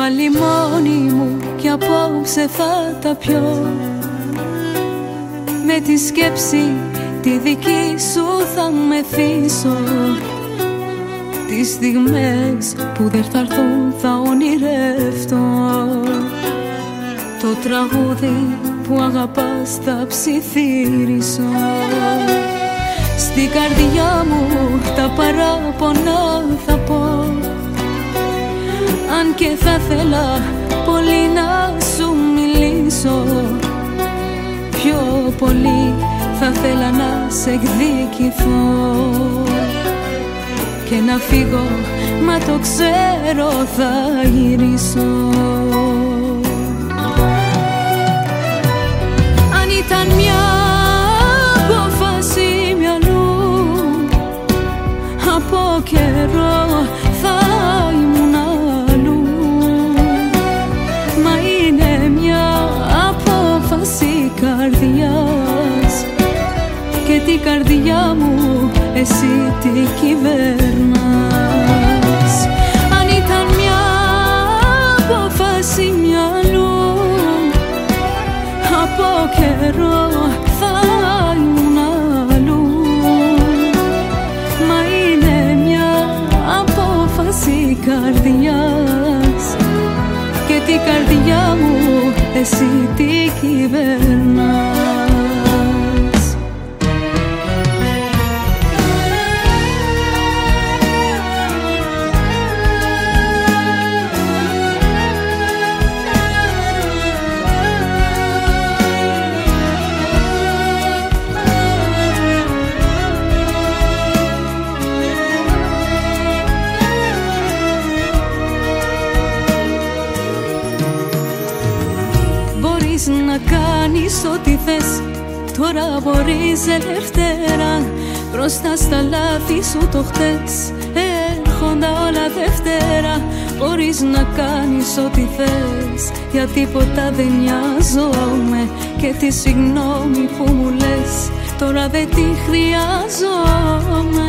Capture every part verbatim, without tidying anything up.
πάλι μόνη μου κι απόψε θα τα πιω. Με τη σκέψη τη δική σου θα μεθύσω. Τις στιγμές που δεν θα έρθουν θα ονειρευτώ. Το τραγούδι που αγαπάς θα ψιθύρισω. Στην καρδιά μου τα παράπονα θα πω. Αν και θα θέλα πολύ να σου μιλήσω, πιο πολύ θα θέλα να σε εκδικηθώ και να φύγω, μα το ξέρω θα γυρίσω. Αν ήταν μια απόφαση μυαλού, από καιρό θα ήμουν αλλού. Μα είναι μια απόφαση καρδιάς και την καρδιά μου εσύ τη κυβέρνας. Αν ήταν μια απόφαση μυαλού, από καιρό θα ήμουν αλλού. Μα είναι μια απόφαση καρδιάς και την καρδιά μου εσύ τη κυβέρνας. Να κάνεις ό,τι θες, τώρα μπορείς ελεύθερα. Μπροστά στα λάθη σου το χτες έρχονται όλα Δευτέρα. Μπορείς να κάνεις ό,τι θες, για τίποτα δεν νοιάζομαι. Και τη συγγνώμη που μου λες τώρα δεν τη χρειάζομαι.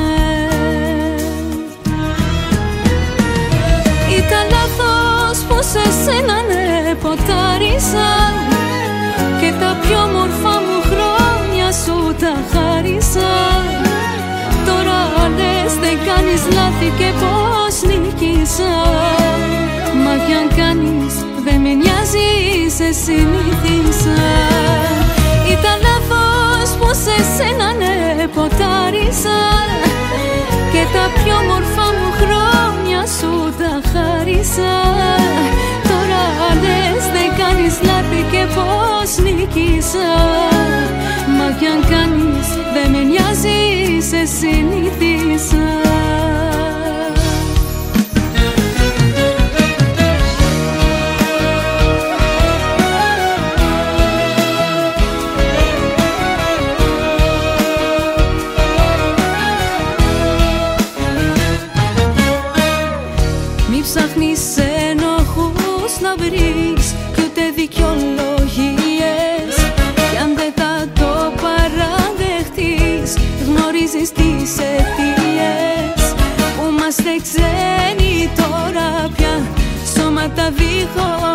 Ήταν λάθος πως εσένα ναι ποτάρισα και τα πιο μορφά μου χρόνια σου τα χάρισα. Τώρα λες δεν κάνεις λάθη και πως νίκησα. Μα κι αν κάνεις δεν με νοιάζει, σε συνήθισα. Ήταν λάθος πως εσένα ναι ποτάρισα και τα πιο μορφά μου χρόνια σου τα χάρισα. Τώρα λες δεν κάνεις λάθη και πως νίκησα. Μα κι αν κάνεις δεν με νοιάζει, σε συνήθισα. Μη ψάχνεις ενοχούς να βρεις κι ούτε δικαιολογίες. Κι αν δεν θα το παραδεχτείς, γνωρίζεις τις αιτίες που είμαστε ξένοι τώρα πια. Σώματα δίχως